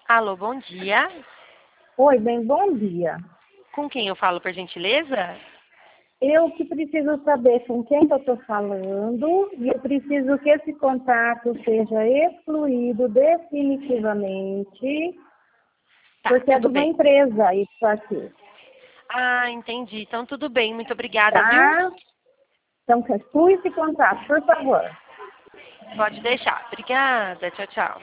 Alô, bom dia. Oi, bem, bom dia. Com quem eu falo, por gentileza? Eu que preciso saber com quem que eu estou falando e eu preciso que esse contato seja excluído definitivamente, Tá, porque é de tudo uma bem. empresa isso aqui, Ah, entendi. Então, tudo bem. Muito obrigada, viu? tá? Então, exclui esse contato, por favor. Pode deixar. Obrigada. Tchau, tchau.